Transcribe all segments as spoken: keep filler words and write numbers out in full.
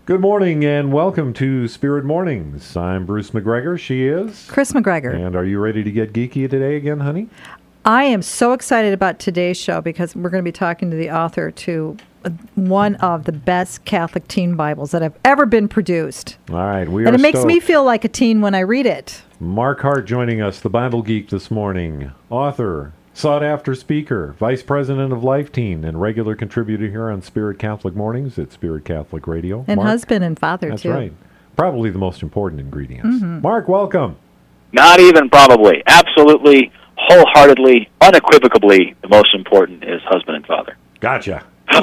Good morning and welcome to Spirit Mornings. I'm Bruce McGregor. She is Chris McGregor. And are you ready to get geeky today again, honey? I am so excited about today's show because we're going to be talking to the author to one of the best Catholic teen Bibles that have ever been produced. All right, we are And it makes stoked. me feel like a teen when I read it. Mark Hart joining us, the Bible geek this morning, author, sought-after speaker, vice president of Life Teen, and regular contributor here on Spirit Catholic Mornings at Spirit Catholic Radio. And Mark? husband and father, That's too. right. Probably the most important ingredients. Mm-hmm. Mark, welcome. Not even probably. Absolutely, wholeheartedly, unequivocally, the most important is husband and father. Gotcha.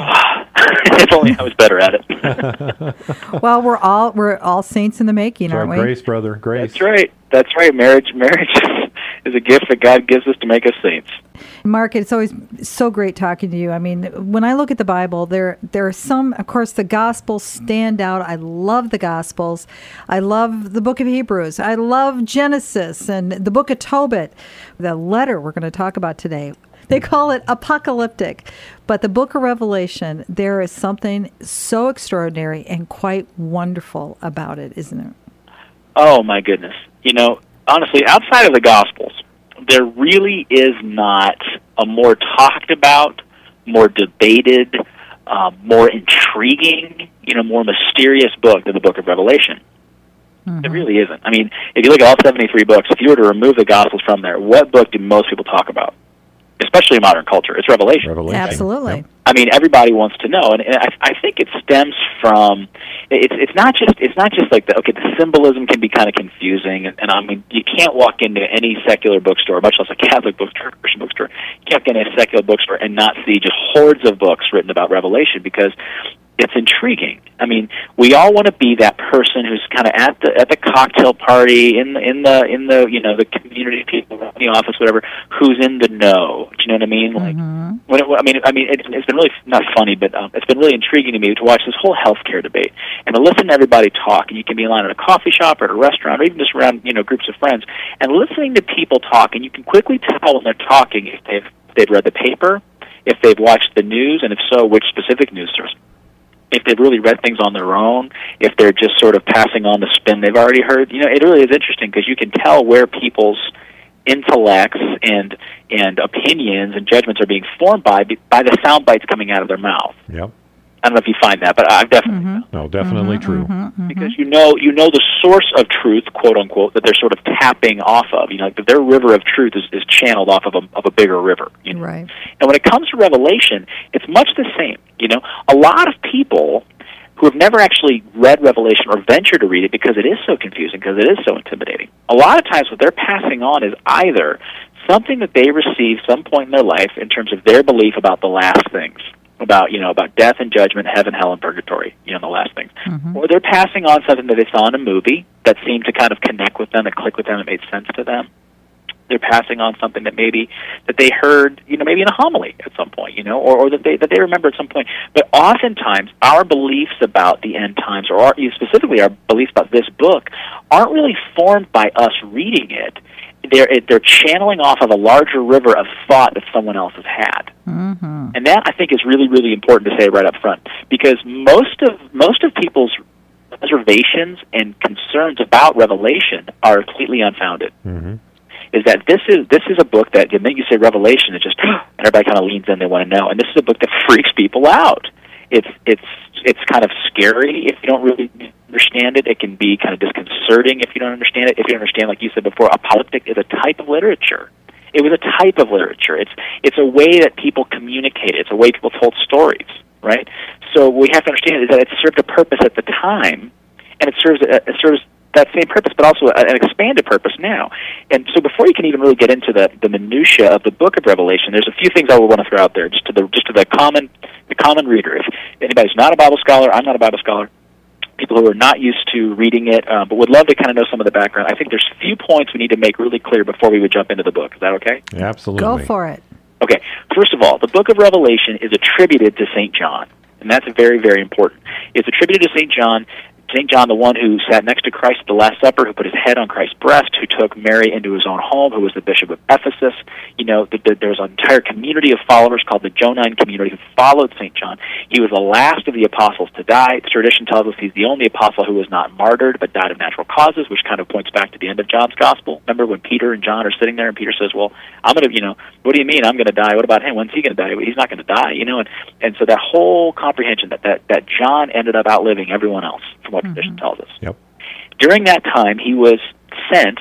If only I was better at it. Well, we're all we're all saints in the making, That's aren't right. we? Grace, brother. Grace. That's right. That's right. Marriage, marriage is a gift that God gives us to make us saints. Mark, it's always so great talking to you. I mean, when I look at the Bible, there there are some, of course, the Gospels stand out. I love the Gospels. I love the book of Hebrews. I love Genesis and the book of Tobit, the letter we're going to talk about today. They call it apocalyptic. But the book of Revelation, there is something so extraordinary and quite wonderful about it, isn't it? Oh, my goodness. You know, honestly, outside of the Gospels, there really is not a more talked about, more debated, um, more intriguing, you know, more mysterious book than the book of Revelation. Mm-hmm. It really isn't. I mean, if you look at all seventy-three books, if you were to remove the Gospels from there, what book do most people talk about? Especially in modern culture, it's Revelation. Revelation. Absolutely. Yep. I mean, everybody wants to know, and, and I, I think it stems from it's it's not just it's not just like the okay, the symbolism can be kind of confusing, and, and I mean, you can't walk into any secular bookstore, much less a Catholic bookstore, Christian bookstore, you can't get into a secular bookstore and not see just hordes of books written about Revelation because it's intriguing. I mean, we all want to be that person who's kind of at the at the cocktail party in the in the in the you know the community people in the office, whatever, who's in the know. Do you know what I mean? Like, Mm-hmm. when it, I mean, I mean, it, it's been really not funny, but um, it's been really intriguing to me to watch this whole healthcare debate and to listen to everybody talk. And you can be in line at a coffee shop or at a restaurant, or even just around you know groups of friends, and listening to people talk. And you can quickly tell when they're talking if they've they've read the paper, if they've watched the news, and if so, which specific news source. If they've really read things on their own, if they're just sort of passing on the spin they've already heard. You know, it really is interesting because you can tell where people's intellects and and opinions and judgments are being formed by by the sound bites coming out of their mouth. Yep. I don't know if you find that, but I've definitely Mm-hmm. No, definitely Mm-hmm, true. mm-hmm, mm-hmm. because you know you know the source of truth, quote unquote, that they're sort of tapping off of. You know, like their river of truth is, is channeled off of a of a bigger river. You know? Right. And when it comes to Revelation, it's much the same. You know, a lot of people who have never actually read Revelation or venture to read it because it is so confusing, because it is so intimidating. A lot of times what they're passing on is either something that they received some point in their life in terms of their belief about the last things, about, you know, about death and judgment, heaven, hell, and purgatory, you know, the last things. Mm-hmm. Or they're passing on something that they saw in a movie that seemed to kind of connect with them, that clicked with them, that made sense to them. They're passing on something that maybe that they heard, you know, maybe in a homily at some point, you know, or, or that they that they remember at some point. But oftentimes, our beliefs about the end times, or our, specifically our beliefs about this book, aren't really formed by us reading it. They're they're channeling off of a larger river of thought that someone else has had, Mm-hmm. and that I think is really really important to say right up front, because most of most of people's reservations and concerns about Revelation are completely unfounded. Mm-hmm. Is that this is this is a book that the minute you say Revelation, it just and everybody kind of leans in, they want to know. And this is a book that freaks people out. It's it's it's kind of scary if you don't really understand it. It can be kind of disconcerting if you don't understand it. If you don't understand, like you said before, apocalyptic is a type of literature. It was a type of literature. It's it's a way that people communicated. It's a way people told stories, right? So what we have to understand is that it served a purpose at the time, and it serves it serves. that same purpose, but also an expanded purpose now. And so before you can even really get into the, the minutia of the book of Revelation, there's a few things I would want to throw out there, just to the just to the common the common reader. If anybody's not a Bible scholar, I'm not a Bible scholar, people who are not used to reading it, uh, but would love to kind of know some of the background, I think there's a few points we need to make really clear before we would jump into the book. Is that okay? Absolutely. Go for it. Okay. First of all, the book of Revelation is attributed to Saint John, and that's very, very important. It's attributed to Saint John Saint John, the one who sat next to Christ at the Last Supper, who put his head on Christ's breast, who took Mary into his own home, who was the bishop of Ephesus. You know, the, the, there was an entire community of followers called the Johannine community who followed Saint John. He was the last of the apostles to die. Tradition tells us he's the only apostle who was not martyred but died of natural causes, which kind of points back to the end of John's gospel. Remember when Peter and John are sitting there, and Peter says, well, I'm going to, you know, what do you mean I'm going to die? What about him? When's he going to die? Well, he's not going to die, you know. And, and so that whole comprehension that, that, that John ended up outliving everyone else, from what mm-hmm. tradition tells us. Yep. During that time, he was sent,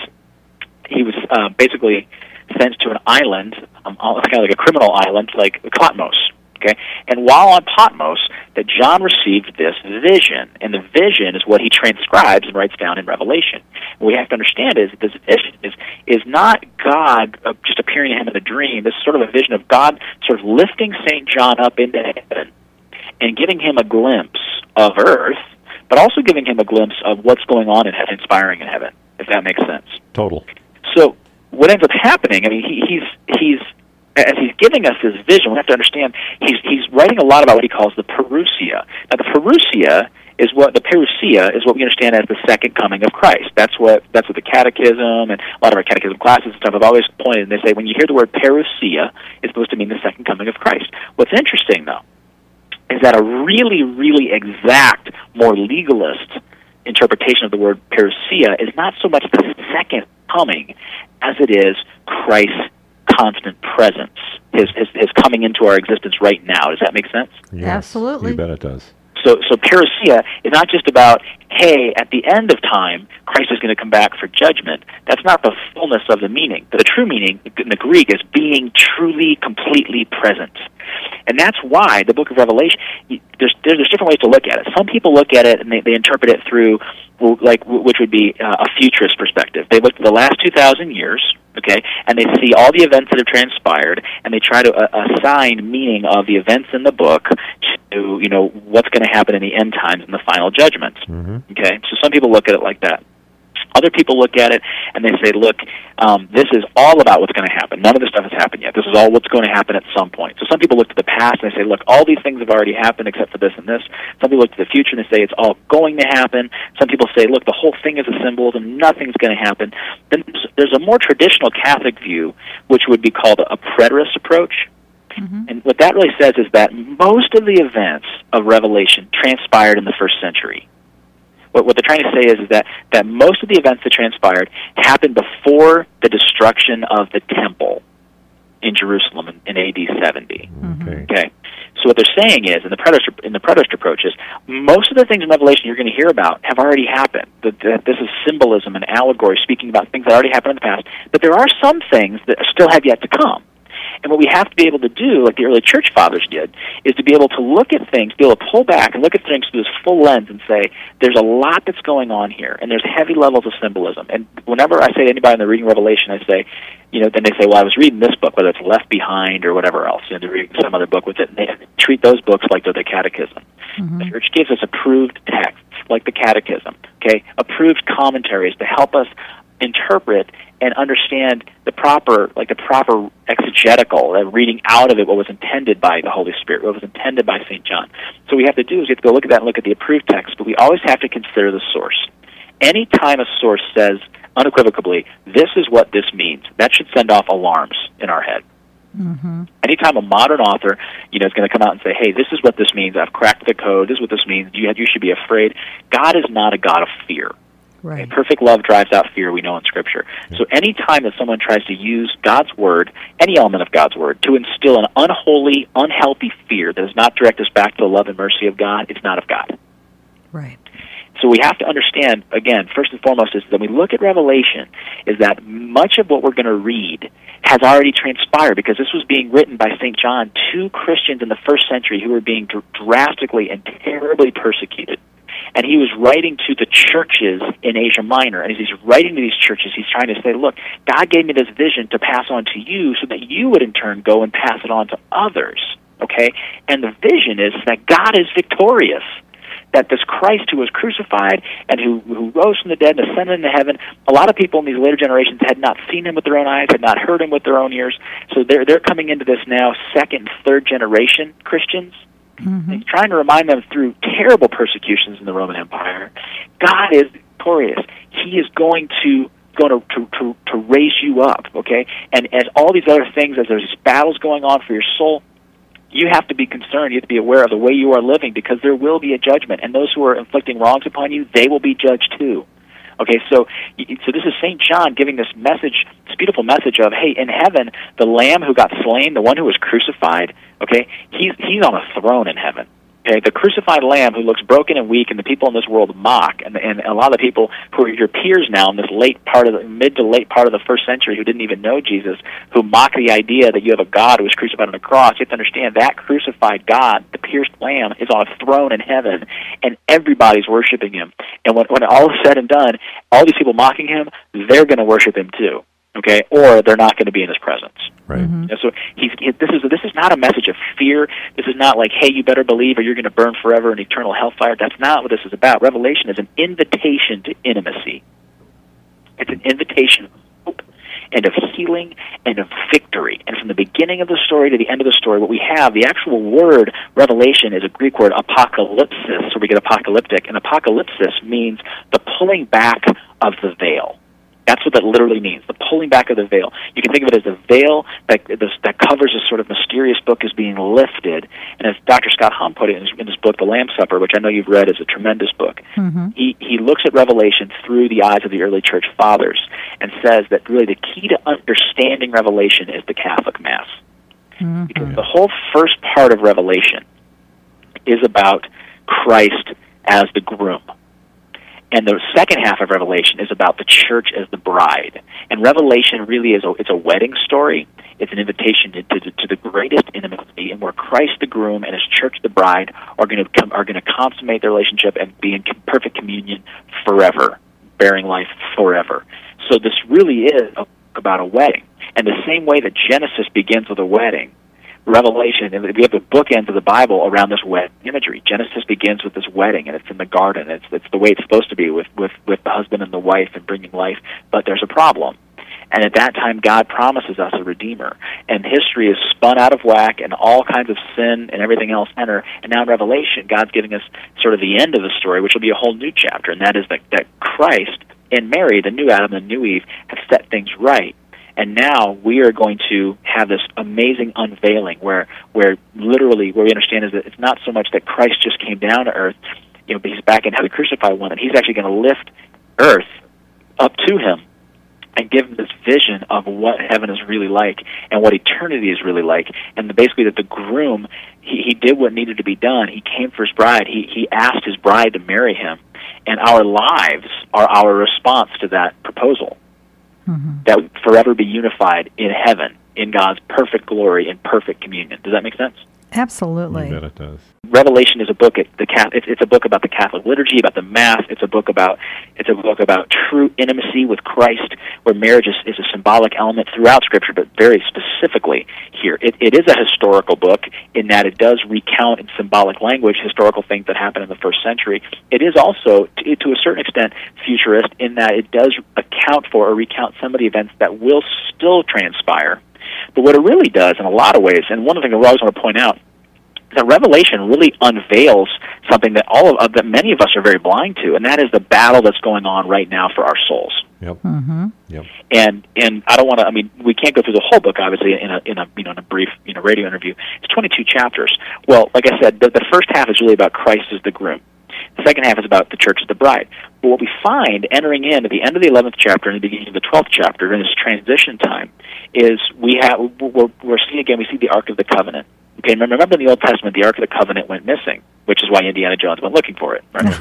he was uh, basically sent to an island, um, kind of like a criminal island, like Patmos. Okay, and while on Patmos, that John received this vision, and the vision is what he transcribes and writes down in Revelation. What we have to understand is that this vision is is not God uh, just appearing to him in a dream. This is sort of a vision of God sort of lifting Saint John up into heaven and giving him a glimpse of earth, but also giving him a glimpse of what's going on in heaven, inspiring in heaven, if that makes sense. Total. So what ends up happening, I mean, he, he's he's as he's giving us this vision, we have to understand he's he's writing a lot about what he calls the parousia. Now, the parousia is what the parousia is what we understand as the second coming of Christ. That's what that's what the catechism and a lot of our catechism classes and stuff have always pointed. And they say when you hear the word parousia, it's supposed to mean the second coming of Christ. What's interesting, though, is that a really, really exact, more legalist interpretation of the word parousia is not so much the second coming as it is Christ's constant presence, his, his his coming into our existence right now. Does that make sense? Yes, absolutely. You bet it does. So, so parousia is not just about, hey, at the end of time, Christ is going to come back for judgment. That's not the fullness of the meaning. The true meaning in the Greek is being truly, completely present. And that's why the book of Revelation, there's, there's different ways to look at it. Some people look at it and they, they interpret it through, like, which would be uh, a futurist perspective. They look at the last two thousand years, okay, and they see all the events that have transpired, and they try to uh, assign meaning of the events in the book to, you know, what's going to happen in the end times and the final judgments. Mm-hmm. Okay, so some people look at it like that. Other people look at it and they say, look, um, this is all about what's going to happen. None of this stuff has happened yet. This is all what's going to happen at some point. So some people look to the past and they say, look, all these things have already happened except for this and this. Some people look to the future and they say it's all going to happen. Some people say, look, the whole thing is a symbolism. Nothing's going to happen. Then there's, there's a more traditional Catholic view, which would be called a preterist approach. Mm-hmm. And what that really says is that most of the events of Revelation transpired in the first century. What, what they're trying to say is, is that, that most of the events that transpired happened before the destruction of the temple in Jerusalem in, in A D seventy. Okay. Okay. So what they're saying is, in the preterist, in the preterist approach, is most of the things in Revelation you're going to hear about have already happened. That, that this is symbolism and allegory speaking about things that already happened in the past. But there are some things that still have yet to come. And what we have to be able to do, like the early church fathers did, is to be able to look at things, be able to pull back and look at things through this full lens and say, there's a lot that's going on here, and there's heavy levels of symbolism. And whenever I say to anybody in the reading Revelation, I say, you know, then they say, well, I was reading this book, whether it's Left Behind or whatever else, and they're reading some other book with it, and they treat those books like they're the catechism. Mm-hmm. The church gives us approved texts, like the catechism, okay, approved commentaries to help us interpret and understand the proper, like the proper exegetical, uh, reading out of it what was intended by the Holy Spirit, what was intended by Saint John. So what we have to do is we have to go look at that and look at the approved text, but we always have to consider the source. Any time a source says unequivocally, this is what this means, that should send off alarms in our head. Mm-hmm. Anytime a modern author, you know, is going to come out and say, hey, this is what this means, I've cracked the code, this is what this means, you, you should be afraid. God is not a God of fear. Right. Okay, perfect love drives out fear, we know in Scripture. Yeah. So any time that someone tries to use God's Word, any element of God's Word, to instill an unholy, unhealthy fear that does not direct us back to the love and mercy of God, it's not of God. Right. So we have to understand, again, first and foremost, is that when we look at Revelation, is that much of what we're going to read has already transpired, because this was being written by Saint John to Christians in the first century who were being dr- drastically and terribly persecuted. And he was writing to the churches in Asia Minor. And as he's writing to these churches, he's trying to say, look, God gave me this vision to pass on to you so that you would in turn go and pass it on to others. Okay? And the vision is that God is victorious. That this Christ who was crucified and who, who rose from the dead and ascended into heaven, a lot of people in these later generations had not seen him with their own eyes, had not heard him with their own ears. So they're, they're coming into this now second and third generation Christians. Mm-hmm. He's trying to remind them through terrible persecutions in the Roman Empire God is victorious. He is going to going to, to, to, to raise you up, okay? And as all these other things, as there's battles going on for your soul, you have to be concerned. You have to be aware of the way you are living, because there will be a judgment. And those who are inflicting wrongs upon you, they will be judged too. Okay, so so this is Saint John giving this message, this beautiful message of, hey, in heaven, the Lamb who got slain, the one who was crucified, okay, he's he's on a throne in heaven. Okay, the crucified Lamb who looks broken and weak, and the people in this world mock, and and a lot of the people who are your peers now in this late part of the mid to late part of the first century who didn't even know Jesus, who mock the idea that you have a God who was crucified on a cross. You have to understand that crucified God, the pierced Lamb, is on a throne in heaven, and everybody's worshiping him. And when when all is said and done, all these people mocking him, they're going to worship him too. Okay, or they're not going to be in his presence. Right. Mm-hmm. You know, so he's, he, this is this is not a message of fear. This is not like, hey, you better believe or you're going to burn forever in eternal hellfire. That's not what this is about. Revelation is an invitation to intimacy. It's an invitation of hope and of healing and of victory. And from the beginning of the story to the end of the story, what we have, the actual word revelation is a Greek word, apocalypsis, so we get apocalyptic. And apocalypsis means the pulling back of the veil. That's what that literally means, the pulling back of the veil. You can think of it as a veil that that covers this sort of mysterious book as being lifted. And as Doctor Scott Hahn put it in his, in his book, The Lamb's Supper, which I know you've read, is a tremendous book, mm-hmm. he, he looks at Revelation through the eyes of the early church fathers and says that really the key to understanding Revelation is the Catholic Mass. Mm-hmm. Because the whole first part of Revelation is about Christ as the groom. And the second half of Revelation is about the church as the bride. And Revelation really is a, it's a wedding story. It's an invitation to, to, to the greatest intimacy, and where Christ the groom and his church the bride are going to come, are going to consummate their relationship and be in perfect communion forever, bearing life forever. So this really is about a wedding. And the same way that Genesis begins with a wedding, Revelation, and we have the bookends of the Bible around this wedding imagery. Genesis begins with this wedding, and it's in the garden. It's it's the way it's supposed to be with, with, with the husband and the wife and bringing life, but there's a problem. And at that time, God promises us a Redeemer. And history is spun out of whack, and all kinds of sin and everything else enter. And now in Revelation, God's giving us sort of the end of the story, which will be a whole new chapter, and that is that, that Christ and Mary, the new Adam and the new Eve, have set things right. And now we are going to have this amazing unveiling where where literally what we understand is that it's not so much that Christ just came down to earth, you know, but he's back in the crucified one, and he's actually going to lift earth up to him and give him this vision of what heaven is really like and what eternity is really like. And the, basically that the groom, he, he did what needed to be done. He came for his bride. He, he asked his bride to marry him. And our lives are our response to that proposal. Mm-hmm. That would forever be unified in heaven, in God's perfect glory and perfect communion. Does that make sense? Absolutely. I bet it does. Revelation is a book. At the it's, it's a book about the Catholic liturgy, about the Mass. It's a book about it's a book about true intimacy with Christ, where marriage is, is a symbolic element throughout Scripture, but very specifically here. It, it is a historical book in that it does recount in symbolic language historical things that happened in the first century. It is also, to, to a certain extent, futurist in that it does account for or recount some of the events that will still transpire. But what it really does in a lot of ways, and one of the things I always want to point out, is that Revelation really unveils something that all of, uh, that many of us are very blind to, and that is the battle that's going on right now for our souls. Yep. Mm-hmm. Yep. And and I don't want to. I mean, we can't go through the whole book, obviously, in a in a you know in a brief you know radio interview. It's twenty-two chapters. Well, like I said, the, the first half is really about Christ as the groom. The second half is about the church as the bride. But what we find entering in at the end of the eleventh chapter and the beginning of the twelfth chapter, in this transition time, is we have we're, we're seeing again. We see the Ark of the Covenant. Okay, remember in the Old Testament, the Ark of the Covenant went missing, which is why Indiana Jones went looking for it. Right?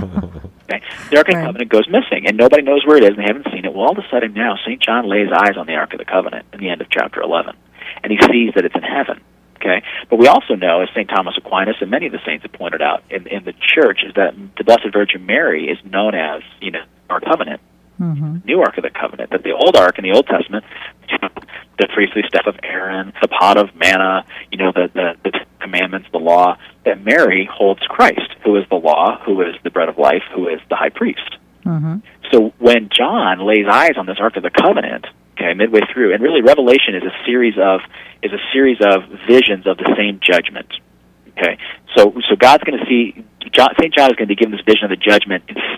Okay, the Ark of the Covenant goes missing, and nobody knows where it is, and they haven't seen it. Well, all of a sudden now, Saint John lays eyes on the Ark of the Covenant in the end of chapter eleven, and he sees that it's in heaven. Okay, but we also know, as Saint Thomas Aquinas and many of the saints have pointed out in, in the Church, is that the Blessed Virgin Mary is known as, you know, our covenant, mm-hmm. new Ark of the Covenant. That the old Ark in the Old Testament, you know, the priestly staff of Aaron, the pot of manna, you know, the, the the commandments, the law. That Mary holds Christ, who is the law, who is the bread of life, who is the high priest. Mm-hmm. So when John lays eyes on this Ark of the Covenant, okay, midway through, and really Revelation is a series of is a series of visions of the same judgment. Okay, so so God's going to see John, Saint John is going to be given this vision of the judgment in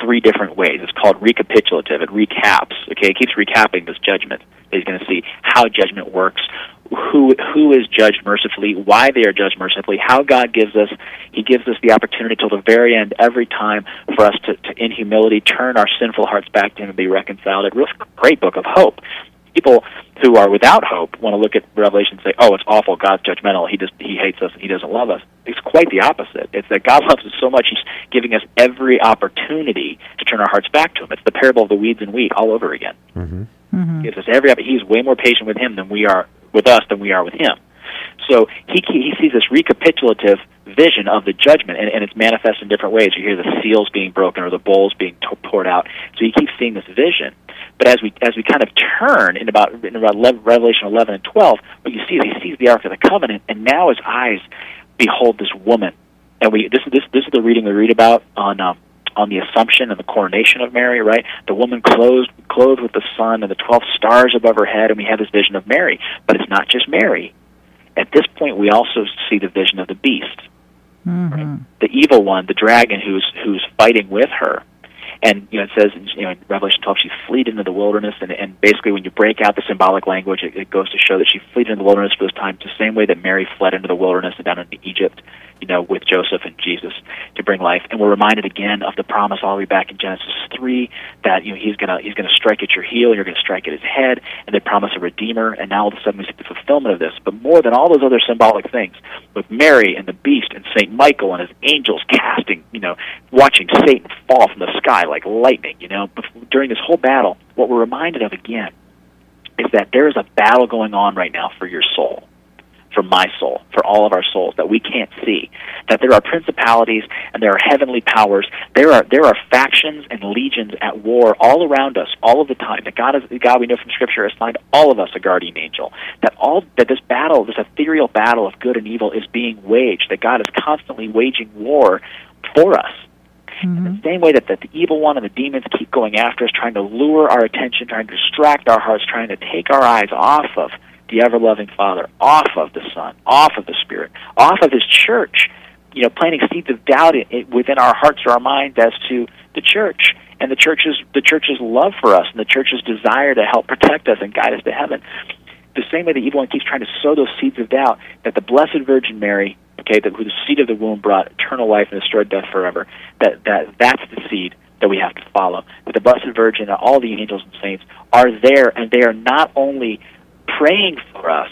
three different ways. It's called recapitulative. It recaps. Okay, it keeps recapping this judgment. He's going to see how judgment works, who who is judged mercifully, why they are judged mercifully, how God gives us, he gives us the opportunity till the very end, every time, for us to, to in humility, turn our sinful hearts back to him and be reconciled. A real great book of hope. People who are without hope want to look at Revelation and say, oh, it's awful, God's judgmental, he just he hates us and he doesn't love us. It's quite the opposite. It's that God loves us so much, he's giving us every opportunity to turn our hearts back to him. It's the parable of the weeds and wheat all over again. Mm-hmm. Mm-hmm. He gives us every He's way more patient with him than we are with us than we are with him. So he he sees this recapitulative vision of the judgment, and, and it's manifest in different ways. You hear the seals being broken or the bowls being to- poured out. So he keeps seeing this vision. But as we as we kind of turn in about in about Revelation eleven and twelve, what you see is he sees the Ark of the Covenant, and now his eyes behold this woman. And we this this this is the reading we read about on um, on the Assumption and the coronation of Mary, right? The woman clothed clothed with the sun and the twelve stars above her head, and we have this vision of Mary. But it's not just Mary. At this point, we also see the vision of the beast, Mm-hmm. right? The evil one, the dragon, who's who's fighting with her. And you know, it says, you know, in Revelation twelve, she fled into the wilderness, and, and basically, when you break out the symbolic language, it, it goes to show that she fled into the wilderness for this time, the same way that Mary fled into the wilderness and down into Egypt, you know, with Joseph and Jesus to bring life. And we're reminded again of the promise all the way back in Genesis three that you know he's gonna he's gonna strike at your heel, you're gonna strike at his head, and they promise a redeemer. And now all of a sudden we see the fulfillment of this. But more than all those other symbolic things, with Mary and the beast and Saint Michael and his angels casting, you know, watching Satan fall from the sky like lightning, you know, during this whole battle, what we're reminded of again is that there is a battle going on right now for your soul, for my soul, for all of our souls that we can't see. That there are principalities and there are heavenly powers. There are there are factions and legions at war all around us, all of the time. That God is God we know from Scripture has assigned all of us a guardian angel. That all that this battle, this ethereal battle of good and evil, is being waged. That God is constantly waging war for us. Mm-hmm. In the same way that, that the evil one and the demons keep going after us, trying to lure our attention, trying to distract our hearts, trying to take our eyes off of the ever-loving Father, off of the Son, off of the Spirit, off of his church, you know, planting seeds of doubt in, in, within our hearts or our minds as to the church and the church's the church's love for us and the church's desire to help protect us and guide us to heaven. The same way the evil one keeps trying to sow those seeds of doubt, that the Blessed Virgin Mary, okay, that who the seed of the womb brought eternal life and destroyed death forever, that, that that's the seed that we have to follow. That the Blessed Virgin and all the angels and saints are there, and they are not only praying for us,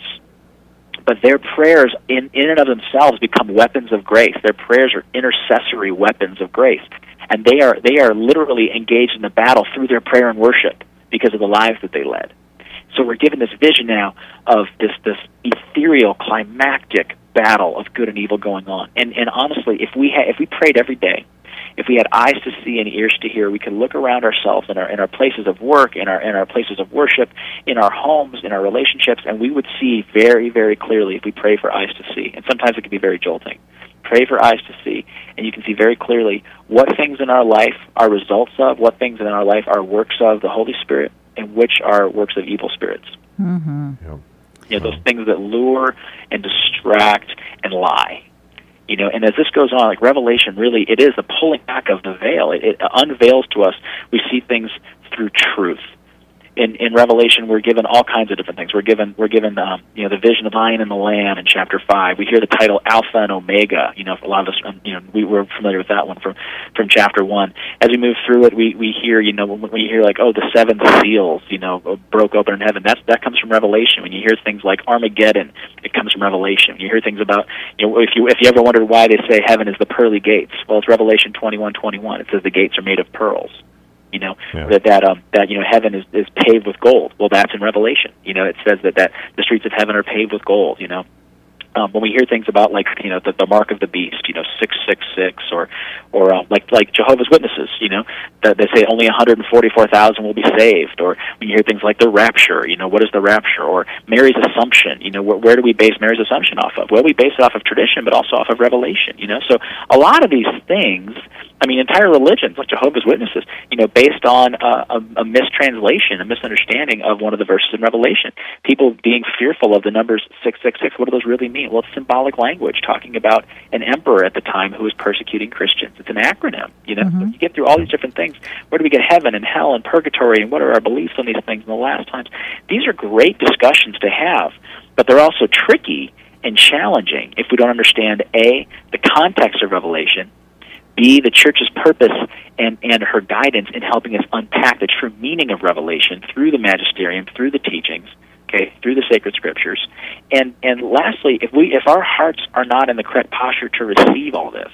but their prayers in, in and of themselves become weapons of grace. Their prayers are intercessory weapons of grace. And they are they are literally engaged in the battle through their prayer and worship because of the lives that they led. So we're given this vision now of this this ethereal, climactic battle of good and evil going on. And and honestly, if we ha- if we prayed every day, if we had eyes to see and ears to hear, we could look around ourselves in our in our places of work, in our in our places of worship, in our homes, in our relationships, and we would see very, very clearly if we pray for eyes to see. And sometimes it can be very jolting. Pray for eyes to see, and you can see very clearly what things in our life are results of, what things in our life are works of the Holy Spirit, and which are works of evil spirits. Mm-hmm. Yep. You know, those things that lure and distract and lie. You know, and as this goes on, like Revelation, really, it is a pulling back of the veil. It, it unveils to us. We see things through truth. In, in Revelation, we're given all kinds of different things. We're given, we're given, um, you know, the vision of the Lion and the Lamb in chapter five. We hear the title Alpha and Omega. You know, a lot of us, um, you know, we were familiar with that one from, from chapter one. As we move through it, we, we hear, you know, when, when you hear like, oh, the seven seals, you know, broke open in heaven. That's that comes from Revelation. When you hear things like Armageddon, it comes from Revelation. When you hear things about, you know, if you if you ever wondered why they say heaven is the pearly gates, well, it's Revelation twenty-one twenty-one. It says the gates are made of pearls. You know, yeah. that that um that you know heaven is, is paved with gold. Well, that's in Revelation. You know, it says that, that the streets of heaven are paved with gold. You know, um, when we hear things about like you know the, the mark of the beast, you know six six six, or or uh, like like Jehovah's Witnesses, you know, that they say only one hundred forty-four thousand will be saved. Or when you hear things like the rapture, you know, what is the rapture? Or Mary's Assumption, you know, where, where do we base Mary's Assumption off of? Well, we base it off of tradition, but also off of Revelation. You know, so a lot of these things. I mean, entire religions, like Jehovah's Witnesses, you know, based on a, a, a mistranslation, a misunderstanding of one of the verses in Revelation. People being fearful of the numbers six six six. What do those really mean? mean? Well, it's symbolic language talking about an emperor at the time who was persecuting Christians. It's an acronym, you know? Mm-hmm. So you get through all these different things. Where do we get heaven and hell and purgatory, and what are our beliefs on these things in the last times? These are great discussions to have, but they're also tricky and challenging if we don't understand, A, the context of Revelation, B, the church's purpose and, and her guidance in helping us unpack the true meaning of Revelation through the magisterium, through the teachings, okay, through the sacred scriptures. And and lastly, if we if our hearts are not in the correct posture to receive all this,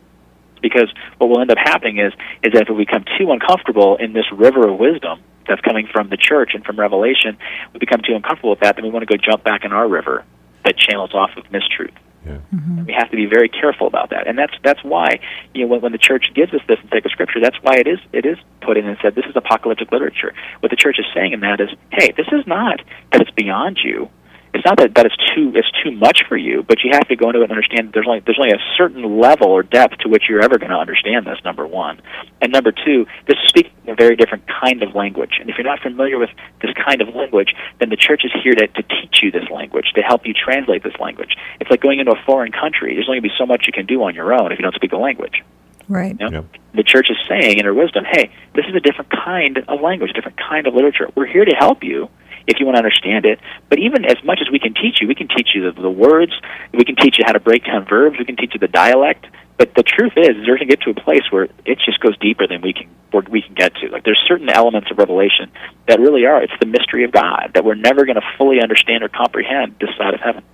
because what will end up happening is is that if we become too uncomfortable in this river of wisdom that's coming from the church and from Revelation, we become too uncomfortable with that, then we want to go jump back in our river that channels off of mistruth. Yeah. Mm-hmm. We have to be very careful about that, and that's that's why, you know, when, when the church gives us this in sacred scripture, that's why it is it is put in and said this is apocalyptic literature. What the church is saying in that is, hey, this is not that it's beyond you. It's not that, that it's too it's too much for you, but you have to go into it and understand that there's only there's only a certain level or depth to which you're ever going to understand this. Number one, and number two, this is speaking a very different kind of language. And if you're not familiar with this kind of language, then the church is here to, to teach you this language, to help you translate this language. It's like going into a foreign country. There's only going to be so much you can do on your own if you don't speak the language. Right. You know? Yep. The church is saying in her wisdom, hey, this is a different kind of language, a different kind of literature. We're here to help you if you want to understand it. But even as much as we can teach you, we can teach you the, the words, we can teach you how to break down verbs, we can teach you the dialect. But the truth is, is we're going to get to a place where it just goes deeper than we can where we can get to. Like, there's certain elements of Revelation that really are, it's the mystery of God that we're never going to fully understand or comprehend this side of heaven.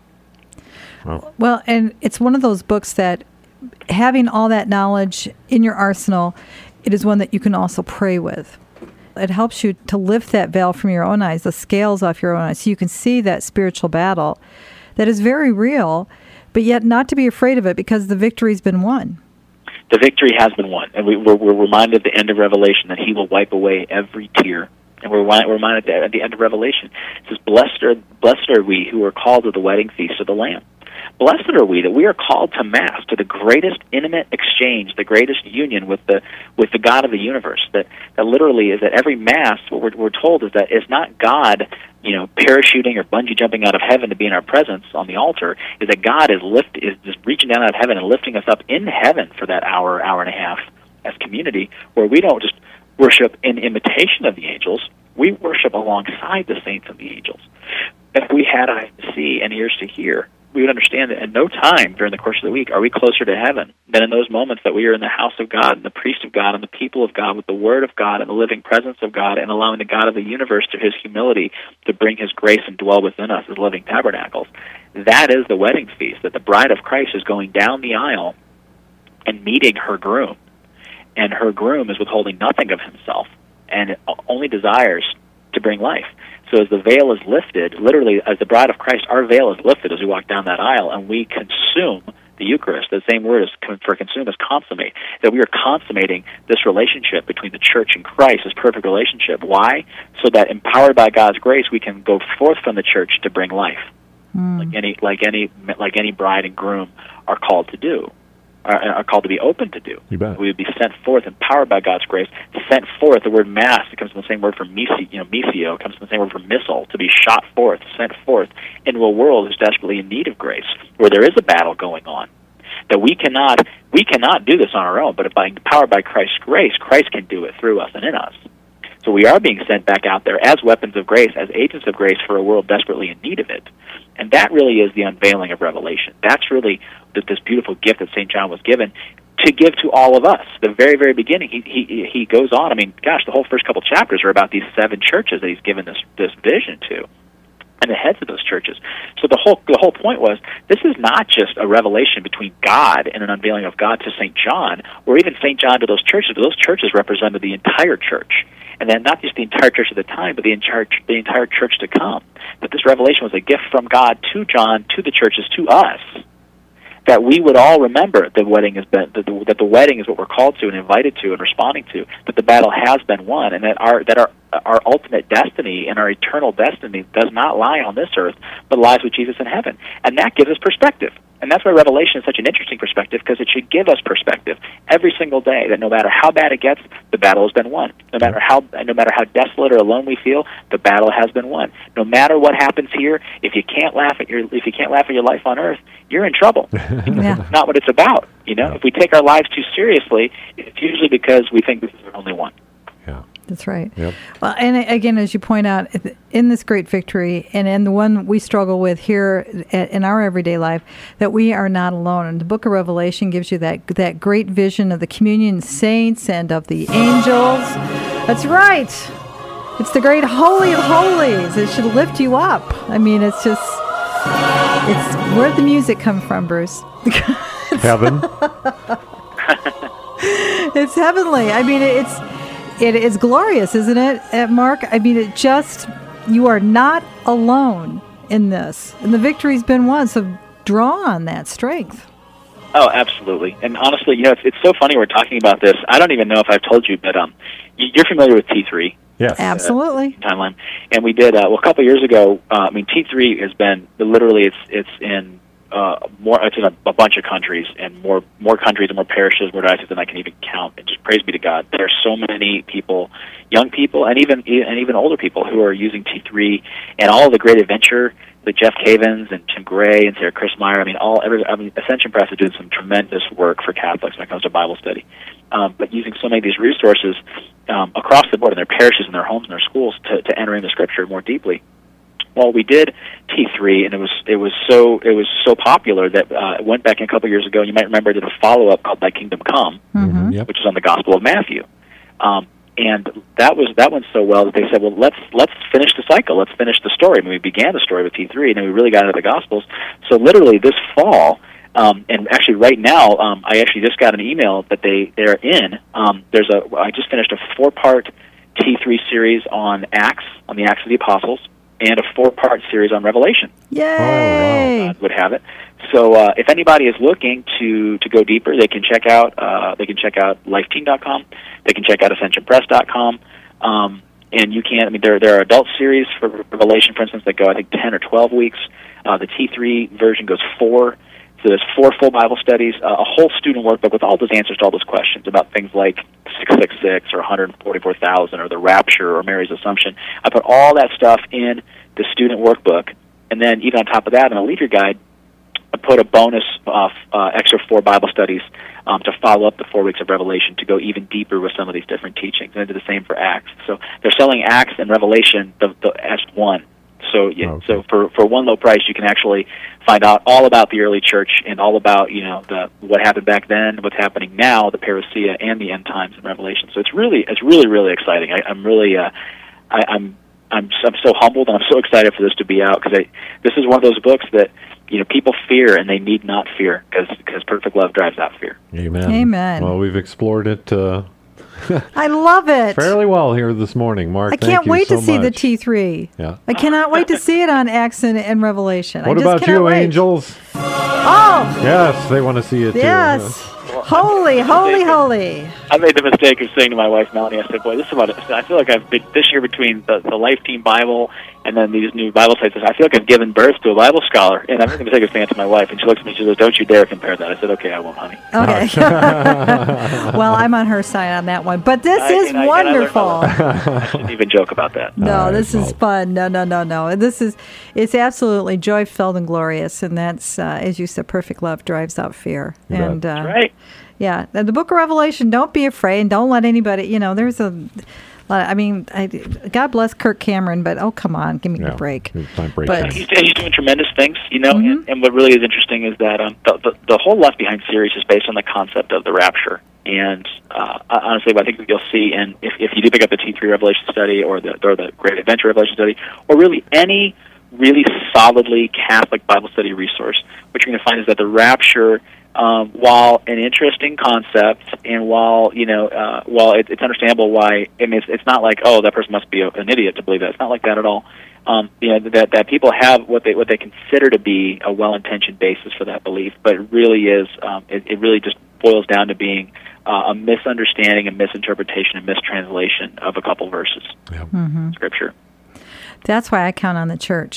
Well, Well, and it's one of those books that, having all that knowledge in your arsenal, it is one that you can also pray with. It helps you to lift that veil from your own eyes, the scales off your own eyes, so you can see that spiritual battle that is very real, but yet not to be afraid of it because the victory's been won. The victory has been won, and we, we're, we're reminded at the end of Revelation that he will wipe away every tear. And we're reminded that at the end of Revelation, it says, blessed are, blessed are we who are called to the wedding feast of the Lamb. Blessed are we that we are called to Mass, to the greatest intimate exchange, the greatest union with the with the God of the universe. That that literally is that every Mass, what we're, we're told is that it's not God, you know, parachuting or bungee jumping out of heaven to be in our presence on the altar. Is that God is lift is just reaching down out of heaven and lifting us up in heaven for that hour, hour and a half as community, where we don't just worship in imitation of the angels. We worship alongside the saints and the angels. If we had eyes to see and ears to hear, we would understand that at no time during the course of the week are we closer to heaven than in those moments that we are in the house of God and the priest of God and the people of God with the Word of God and the living presence of God and allowing the God of the universe to his humility to bring his grace and dwell within us as living tabernacles. That is the wedding feast, that the bride of Christ is going down the aisle and meeting her groom. And her groom is withholding nothing of himself and only desires to bring life. So as the veil is lifted, literally, as the bride of Christ, our veil is lifted as we walk down that aisle, and we consume the Eucharist. The same word as for consume is consummate, that we are consummating this relationship between the church and Christ, this perfect relationship. Why? So that empowered by God's grace, we can go forth from the church to bring life, mm. like any like any like any bride and groom are called to do. Are called to be open to do. You bet. We would be sent forth, empowered by God's grace, sent forth. The word mass, it comes from the same word for missio, you know, missio, it comes from the same word for missile, to be shot forth, sent forth into a world who's desperately in need of grace, where there is a battle going on. That we cannot, we cannot do this on our own, but by empowered by Christ's grace, Christ can do it through us and in us. So we are being sent back out there as weapons of grace, as agents of grace for a world desperately in need of it. And that really is the unveiling of Revelation. That's really the, this beautiful gift that Saint John was given to give to all of us. The very, very beginning, he he he goes on. I mean, gosh, the whole first couple chapters are about these seven churches that he's given this this vision to, and the heads of those churches. So the whole the whole point was, this is not just a revelation between God and an unveiling of God to Saint John, or even Saint John to those churches, but those churches represented the entire church. And then not just the entire church at the time, but the entire, the entire church to come. That this revelation was a gift from God to John, to the churches, to us, that we would all remember the wedding has been, that the, that the wedding is what we're called to and invited to and responding to, that the battle has been won, and that our that our our ultimate destiny and our eternal destiny does not lie on this earth, but lies with Jesus in heaven. And that gives us perspective. And that's why Revelation is such an interesting perspective, because it should give us perspective every single day that no matter how bad it gets, the battle has been won. No matter how no matter how desolate or alone we feel, the battle has been won. No matter what happens here, if you can't laugh at your if you can't laugh at your life on earth, you're in trouble. Yeah. That's not what it's about. You know, if we take our lives too seriously, it's usually because we think this is the only one. Yeah. That's right. Yep. Well, and again, as you point out, in this great victory, and in the one we struggle with here in our everyday life, that we are not alone. And the book of Revelation gives you that that great vision of the communion saints and of the angels. That's right. It's the great holy of holies. It should lift you up. I mean, it's just, it's where'd the music come from, Bruce? Heaven. It's heavenly. I mean, it's it is glorious, isn't it, uh, Mark? I mean, it just, you are not alone in this, and the victory's been won. So draw on that strength. Oh, absolutely. And honestly, you know, it's, it's so funny we're talking about this. I don't even know if I've told you, but um, you're familiar with T three. Yes. Absolutely. Uh, timeline. And we did, uh, well, a couple of years ago, uh, I mean, T three has been, literally, it's it's in uh, more, it's in a, a bunch of countries, and more more countries and more parishes, more dioceses than I can even count. And just praise be to God. There are so many people, young people, and even and even older people who are using T three, and all of the great adventure, like Jeff Cavins and Tim Gray and Sarah Chris Meyer. I mean, all every, I mean, Ascension Press is doing some tremendous work for Catholics when it comes to Bible study. Um, but using so many of these resources um, across the board in their parishes and their homes and their schools to, to enter into Scripture more deeply. Well, we did T three, and it was it was so it was so popular that uh, it went back a couple years ago. And you might remember did a follow up called "Thy Kingdom Come," Mm-hmm. Yep. which is on the Gospel of Matthew. Um, and that was that went so well that they said, well, let's let's finish the cycle. Let's finish the story. I mean, we began the story with T three, and then we really got into the Gospels. So literally this fall, um, and actually right now, um, I actually just got an email that they they're in. Um, there's a I just finished a four part T three series on Acts, on the Acts of the Apostles, and a four part series on Revelation. Yay! God would have it. So uh, if anybody is looking to, to go deeper, they can check out uh, they can check out life team dot com. They can check out ascension press dot com. Um, and you can, I mean, there there are adult series for Revelation, for instance, that go I think ten or twelve weeks. Uh, the T three version goes four. So there's four full Bible studies, uh, a whole student workbook with all those answers to all those questions about things like six six six or one hundred forty-four thousand or the rapture or Mary's Assumption. I put all that stuff in the student workbook, and then even on top of that, in a leader guide, I put a bonus uh, uh, extra four Bible studies um, to follow up the four weeks of Revelation to go even deeper with some of these different teachings. And I did the same for Acts. So they're selling Acts and Revelation the, the, as one. So yeah, Okay. so for, for one low price, you can actually find out all about the early church and all about, you know, the what happened back then, what's happening now, the parousia, and the end times in Revelation. So it's really it's really really exciting. I, I'm really uh, I, I'm I'm I'm so humbled and I'm so excited for this to be out, because this is one of those books that, you know, people fear and they need not fear, because because perfect love drives out fear. Amen. Amen. Well, we've explored it uh, I love it. fairly well here this morning, Mark. I Thank can't you wait so to see the much. T three. Yeah. I cannot wait to see it on Acts and, and Revelation. What I just about cannot you, wait. angels? Oh, Yes, they want to see it too. yes. Holy, holy, holy. I made the mistake of saying to my wife Melanie, I said, "Boy, this is about." I feel like I've been this year between the, the Life Team Bible and then these new Bible sites. I feel like I've given birth to a Bible scholar, and I made the mistake of saying it to my wife, and she looks at me and she goes, "Don't you dare compare that." I said, "Okay, I won't, honey." Okay. Well, I'm on her side on that one. But this I- is and I- and I learned wonderful. my lesson. I shouldn't even joke about that. No, All right, this is well. fun. No, no, no, no. This is, it's absolutely joy-filled and glorious. And that's, uh, as you said, perfect love drives out fear. You bet. And uh, That's right. yeah, the book of Revelation, don't be afraid. Don't let anybody, you know, there's a lot of, I mean, I, God bless Kirk Cameron, but oh, come on, give me Yeah. a break. It's time break But- time. He's, he's doing tremendous things, you know, Mhm. and, and what really is interesting is that um, the, the, the whole Left Behind series is based on the concept of the rapture. And uh, honestly, I think you'll see, and if, if you do pick up the T three Revelation study or the, or the Great Adventure Revelation study, or really any really solidly Catholic Bible study resource, what you're going to find is that the rapture, um, while an interesting concept, and while you know, uh, while it, it's understandable why, I mean, it's, it's not like, oh, that person must be a, an idiot to believe that. It's not like that at all. Um, you know, that that people have what they what they consider to be a well-intentioned basis for that belief, but it really is, um, it, it really just boils down to being uh, a misunderstanding, a misinterpretation, a mistranslation of a couple verses Yep. Mm-hmm. in Scripture. That's why I count on the church.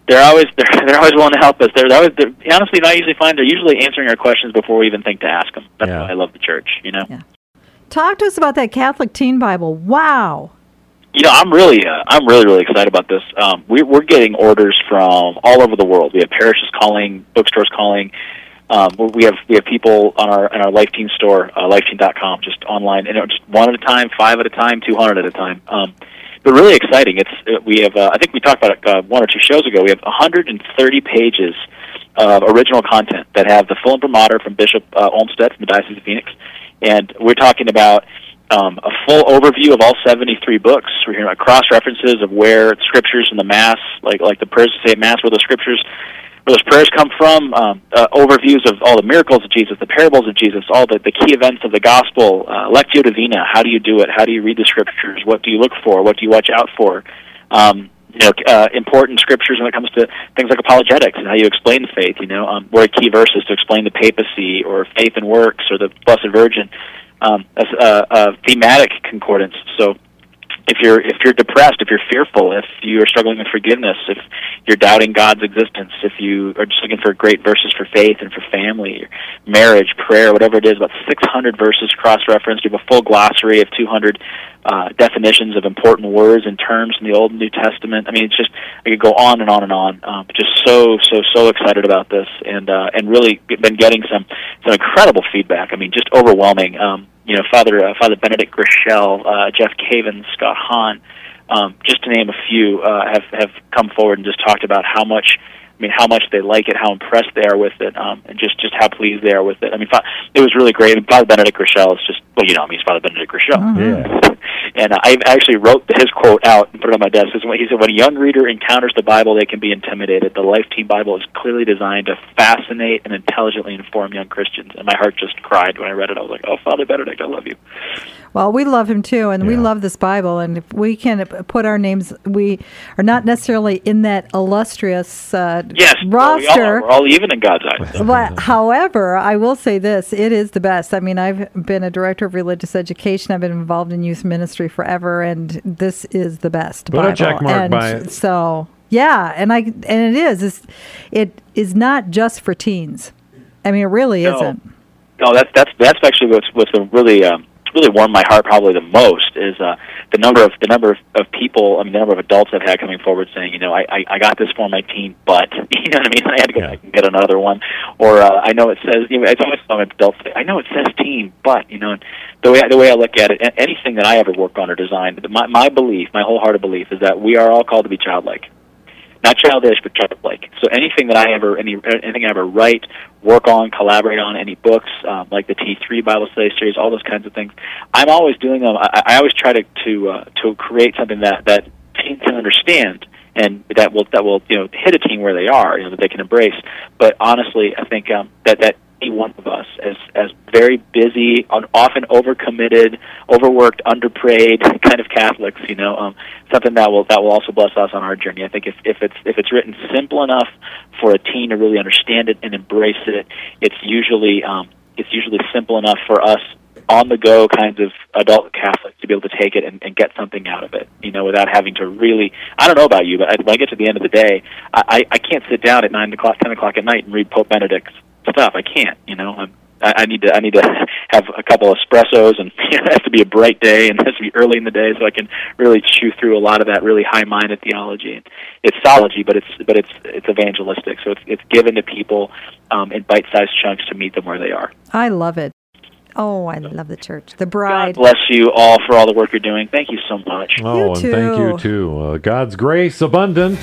they're always they're, they're always willing to help us. They're, they're always they're, honestly, I usually find they're usually answering our questions before we even think to ask them. That's Yeah. why I love the church. You know. Yeah. Talk to us about that Catholic Teen Bible. Wow. You know, I'm really, uh, I'm really, really excited about this. Um, we, we're getting orders from all over the world. We have parishes calling, bookstores calling. Um, we have we have people on our on our Life Teen store, uh, life teen dot com, just online, and just one at a time, five at a time, two hundred at a time. Um, but really exciting. It's uh, we have. Uh, I think we talked about it uh, one or two shows ago. We have one hundred thirty pages of original content that have the full imprimatur from Bishop uh, Olmsted from the Diocese of Phoenix, and we're talking about. Um, a full overview of all seventy-three books. We're hearing about cross-references of where scriptures in the Mass, like like the prayers to say at Mass, where those scriptures, where those prayers come from, um, uh, overviews of all the miracles of Jesus, the parables of Jesus, all the, the key events of the Gospel, uh, Lectio Divina, how do you do it? How do you read the scriptures? What do you look for? What do you watch out for? Um, you know, uh, important scriptures when it comes to things like apologetics and how you explain the faith, you know, um, where key verses to explain the papacy or faith and works or the Blessed Virgin. Um, as a, a thematic concordance. So if you're if you're depressed, if you're fearful, if you are struggling with forgiveness, if you're doubting God's existence, if you are just looking for great verses for faith and for family, marriage, prayer, whatever it is, about six hundred verses cross-referenced. You have a full glossary of two hundred uh, definitions of important words and terms in the Old and New Testament. I mean, it's just, I could go on and on and on. Um, just so, so, so excited about this, and uh, and really been getting some, some incredible feedback. I mean, just overwhelming. Um, you know, Father uh, Father Benedict Grischel, uh, Jeff Caven, Scott Hahn, um, just to name a few, uh, have have come forward and just talked about how much, I mean, how much they like it, how impressed they are with it, um, and just, just how pleased they are with it. I mean, it was really great. I mean, Father Benedict Grischel is just, well, you know, I mean, he's Father Benedict Grischel. Yeah. And uh, I actually wrote his quote out and put it on my desk. He said, when a young reader encounters the Bible, they can be intimidated. The Life Teen Bible is clearly designed to fascinate and intelligently inform young Christians. And my heart just cried when I read it. I was like, oh, Father Benedict, I love you. Well, we love him too, and yeah. we love this Bible. And if we can put our names, we are not necessarily in that illustrious uh, yes, roster. Well, we all are. We're all even in God's eyes. But, however, I will say this: it is the best. I mean, I've been a director of religious education. I've been involved in youth ministry forever, and this is the best Put Bible. a check mark and by it. So, yeah, and I and it is. It's, it is not just for teens. I mean, it really no. isn't. No, that's that's that's actually what's what's really. Um, really warmed my heart probably the most is uh, the number of the number of, of people, I mean, the number of adults I've had coming forward saying, you know, I, I, I got this for my teen, but, you know what I mean, I had to go yeah. back and get another one. Or uh, I know it says, you know, it's always some adults say, I know it says teen, but, you know, and the way, the way I look at it, anything that I ever work on or design, my, my belief, my wholehearted belief is that we are all called to be childlike. Not childish, but childlike. So anything that I ever, any anything I ever write, work on, collaborate on, any books um, like the T three Bible Study Series, all those kinds of things, I'm always doing them. I, I always try to to uh, to create something that that teens can understand and that will that will you know hit a teen where they are, you know, that they can embrace. But honestly, I think um, that that. Any one of us as as very busy, often overcommitted, overworked, underprayed kind of Catholics, you know, um, something that will that will also bless us on our journey. I think if, if it's if it's written simple enough for a teen to really understand it and embrace it, it's usually um, it's usually simple enough for us on the go kinds of adult Catholics to be able to take it and, and get something out of it, you know, without having to really. I don't know about you, but I, when I get to the end of the day, I, I can't sit down at nine o'clock, ten o'clock at night and read Pope Benedict's stuff. I can't, you know. I'm, I, I need to. I need to have a couple of espressos, and you know, it has to be a bright day, and it has to be early in the day, so I can really chew through a lot of that really high-minded theology. And it's theology, but it's but it's it's evangelistic. So it's it's given to people um, in bite-sized chunks to meet them where they are. I love it. Oh, I love the church. The bride. God bless you all for all the work you're doing. Thank you so much. Oh, you and too. thank you too. Uh, God's grace abundant.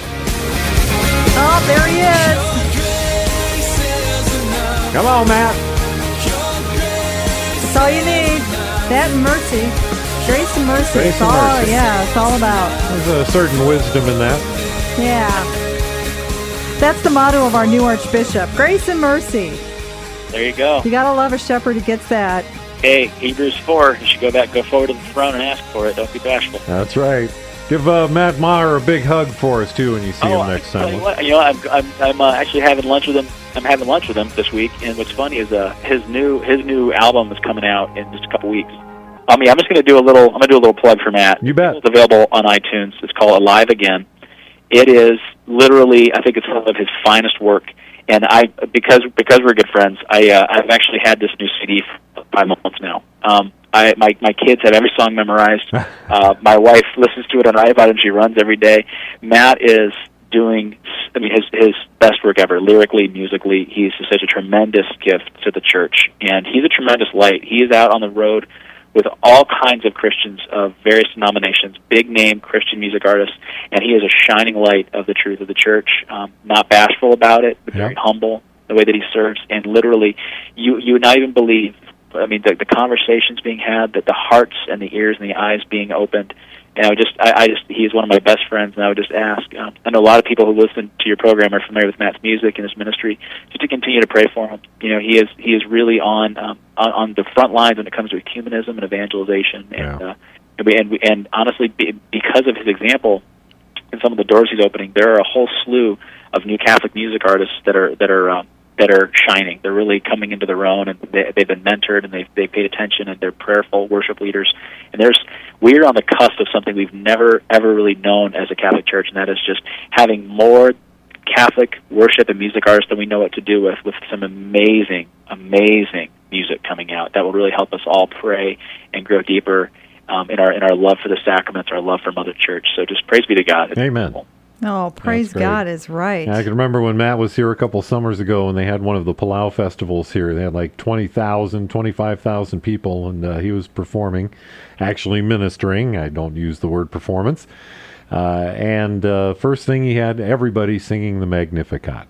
Oh, there he is. Come on, Matt. That's all you need. That and mercy. Grace and mercy. Grace it's and all, mercy. Yeah, it's all about. There's a certain wisdom in that. Yeah. That's the motto of our new Archbishop. Grace and mercy. There you go. You gotta love a shepherd who gets that. Hey, Hebrews four. You should go back, go forward to the throne and ask for it. Don't be bashful. That's right. Give uh, Matt Maher a big hug for us too when you see oh, him next I, time. You know, what, you know I'm I'm, I'm uh, actually having lunch with him. I'm having lunch with him this week, and what's funny is uh, his new his new album is coming out in just a couple weeks. I mean, I'm just going to do a little. I'm going to do a little plug for Matt. You bet. It's available on iTunes. It's called Alive Again, it is literally, I think it's some of his finest work. And I, because because we're good friends, I uh, I've actually had this new C D for five months now. Um, I my my kids have every song memorized. uh, my wife listens to it on iPod and she runs every day. Matt is doing, I mean, his his best work ever, lyrically, musically. He's just such a tremendous gift to the church, and he's a tremendous light. He is out on the road with all kinds of Christians of various denominations, big-name Christian music artists, and he is a shining light of the truth of the church, um, not bashful about it, but very humble, the way that he serves, and literally, you you would not even believe, I mean, the, the conversations being had, that the hearts and the ears and the eyes being opened, and I would just, I, I just, he's one of my best friends, and I would just ask, um, I know a lot of people who listen to your program are familiar with Matt's music and his ministry, just to continue to pray for him. You know, he is, he is really on, um, on, on the front lines when it comes to ecumenism and evangelization, and, yeah. uh, and, we, and, we, and honestly, be, because of his example, and some of the doors he's opening, there are a whole slew of new Catholic music artists that are, that are, um, that are shining. They're really coming into their own, and they, they've been mentored, and they've, they've paid attention, and they're prayerful worship leaders. And there's we're on the cusp of something we've never, ever really known as a Catholic Church, and that is just having more Catholic worship and music artists than we know what to do with, with some amazing, amazing music coming out that will really help us all pray and grow deeper um, in our in our love for the sacraments, our love for Mother Church. So just praise be to God. It's Amen. Cool. Oh, praise God is right. Yeah, I can remember when Matt was here a couple summers ago, and they had one of the Palau festivals here. They had like twenty thousand, twenty-five thousand people, and uh, he was performing, actually ministering. I don't use the word performance. Uh, and uh, first thing, he had everybody singing the Magnificat.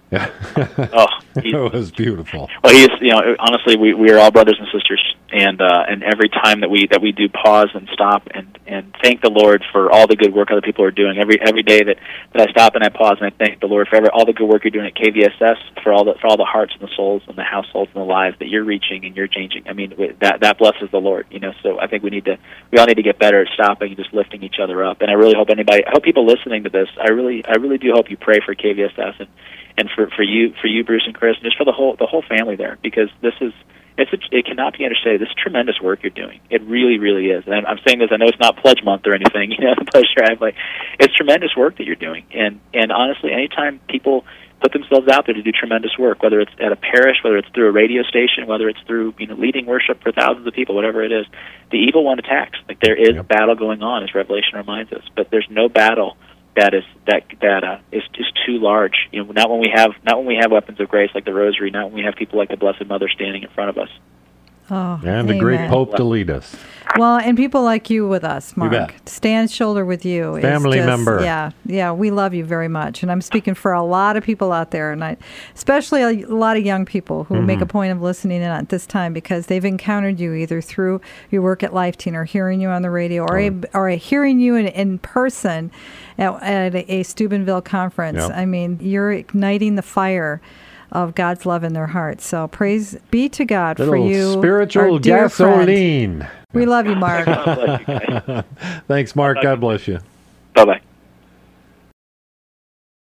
Oh, it was beautiful. Well, he's, you know, honestly, we we are all brothers and sisters, and uh, and every time that we that we do pause and stop and, and thank the Lord for all the good work other people are doing. Every every day that, that I stop and I pause and I thank the Lord for every, all the good work you're doing at K V S S, for all the for all the hearts and the souls and the households and the lives that you're reaching and you're changing. I mean, that that blesses the Lord, you know. So I think we need to we all need to get better at stopping and just lifting each other up. And I really hope anybody, I hope people listening to this, I really I really do hope you pray for K V S S and. And for, for you, for you, Bruce and Chris, and just for the whole the whole family there, because this is it's a, it cannot be understated. This is tremendous work you're doing. It really, really is. And I'm, I'm saying this. I know it's not Pledge Month or anything, you know, Pledge Drive. Like, it's tremendous work that you're doing. And and honestly, anytime people put themselves out there to do tremendous work, whether it's at a parish, whether it's through a radio station, whether it's through you know leading worship for thousands of people, whatever it is, the evil one attacks. Like there is yep. a battle going on, as Revelation reminds us. But there's no battle that is that that uh, is is too large. You know, not when we have not when we have weapons of grace like the Rosary, not when we have people like the Blessed Mother standing in front of us. Oh, and the great Pope to lead us. Well, and people like you with us, Mark. Stand shoulder with you. Family just, member. Yeah, yeah, we love you very much. And I'm speaking for a lot of people out there, and I, especially a lot of young people who mm-hmm. make a point of listening in at this time because they've encountered you either through your work at Lifeteen or hearing you on the radio or, a, or a hearing you in, in person at, at a, a Steubenville conference. Yep. I mean, you're igniting the fire of God's love in their hearts. So praise be to God Little for you, spiritual our dear gasoline. Friend. We love you, Mark. God bless you guys. Thanks, Mark. God bless you. Bye-bye.